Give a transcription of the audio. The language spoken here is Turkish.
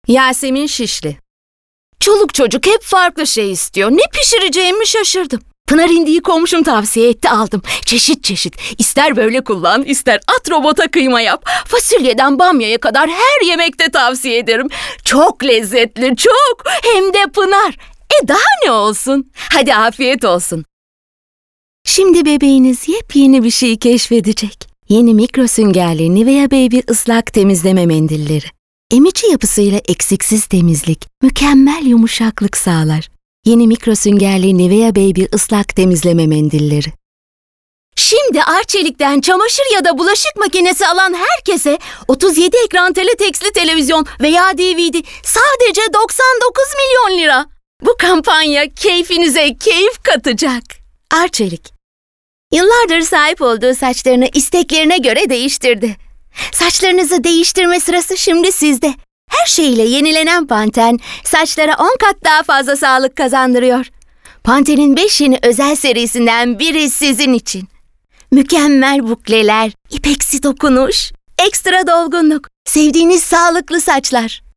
Yasemin Şişli. Çoluk çocuk hep farklı şey istiyor. Ne pişireceğimi şaşırdım. Pınar hindiyi komşum tavsiye etti, aldım. Çeşit çeşit. İster böyle kullan, ister at robota kıyma yap. Fasulyeden bamyaya kadar her yemekte tavsiye ederim. Çok lezzetli, çok. Hem de Pınar. Daha ne olsun? Hadi afiyet olsun. Şimdi bebeğiniz yepyeni bir şey keşfedecek. Yeni mikro süngerli Nivea Baby ıslak temizleme mendilleri. Emici yapısıyla eksiksiz temizlik, mükemmel yumuşaklık sağlar. Yeni mikro süngerli Nivea Baby ıslak temizleme mendilleri. Şimdi Arçelik'ten çamaşır ya da bulaşık makinesi alan herkese 37 ekran teleteksli televizyon veya DVD sadece 99 milyon lira. Bu kampanya keyfinize keyif katacak. Arçelik. Yıllardır sahip olduğu saçlarını isteklerine göre değiştirdi. Saçlarınızı değiştirme sırası şimdi sizde. Her şeyle yenilenen Panten, saçlara 10 kat daha fazla sağlık kazandırıyor. Panten'in 5 yeni özel serisinden biri sizin için. Mükemmel bukleler, ipeksi dokunuş, ekstra dolgunluk, sevdiğiniz sağlıklı saçlar.